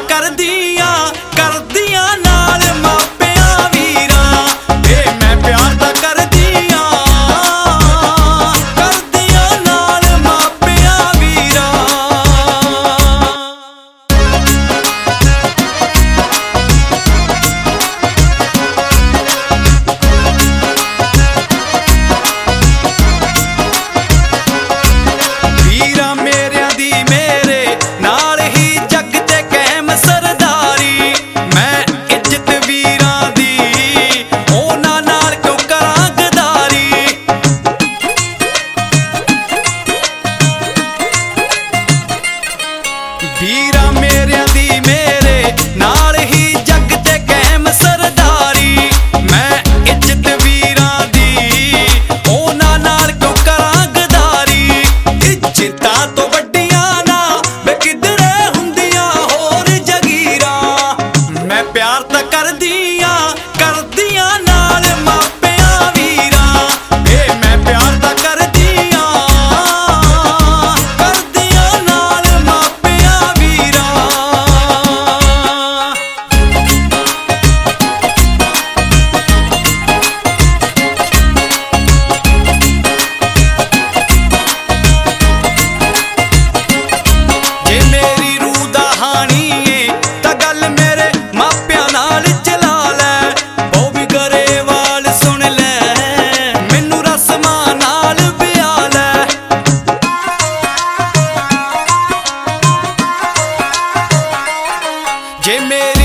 ਕਰਦੀਆਂ ਨਾਲ ਮਾਪਿਆਂ ਵੀਰਾਂ ਵੇ ਮੈਂ ਪਿਆਰ ਤਾਂ ਕਰਦੀਆਂ ਨਾਲ ਮਾਪਿਆਂ ਵੀਰਾਂ। ਵੀਰਾਂ ਮੇਰਿਆਂ ਦੀ ਮੇਰੇ ਨਾਲ ਹੀ ਜੱਗ ਤੇ ਕਾਇਮ ਸਰਦਾਰੀ ਮੈਂ ਇੱਜ਼ਤ ਵੀਰਾਂ ਦੀ ਉਹਨਾਂ ਨਾਲ ਕਿਉਂ ਕਰਾਂ ਗਦਾਰੀ। ਵੀਰਾਂ ਮੇਰਿਆਂ ਦੀ ਮੇਰੇ ਨਾਲ ਹੀ ਜੱਗ ਤੇ ਕਾਇਮ ਸਰਦਾਰੀ ਮੈਂ ਇੱਜ਼ਤ ਵੀਰਾਂ ਦੀ ਉਹਨਾਂ ਨਾਲ ਕਿਉਂ ਕਰਾਂ ਗਦਾਰੀ। ਇੱਜ਼ਤਾਂ ਤੋਂ ਵੱਡੀਆਂ ਨਾ ਵੇ ਕਿਧਰੇ ਹੁੰਦੀਆਂ ਹੋਰ ਜਗੀਰਾਂ ਮੈਂ ਪਿਆਰ ਤਾਂ ਕਰਦੀਆਂ ਨਾਲ ਮਾਪਿਆਂ ਵੀਰਾਂ ਵੇ ਮੈਂ ਪਿਆਰ ਤਾਂ ਕਰਦੀਆਂ ਨਾਲ ਮਾਪਿਆਂ ਵੀਰਾਂ। ਜੇ ਮੇਰੀ ਰੂਹ ਦਾ ਹਾਣੀ ਏ ਤਾਂ ਗੱਲ ਮੇਰੇ ਮਾਪਿਆਂ ਨਾਲ ਚਲਾ ਲੈ ਉਹ ਵੀ ਗਰੇਵਾਲ ਸੁਣ ਲੈ ਮੈਨੂੰ ਰਸਮਾਂ ਨਾਲ ਵਿਆਹ ਲੈ। ਜੇ ਮੇਰੀ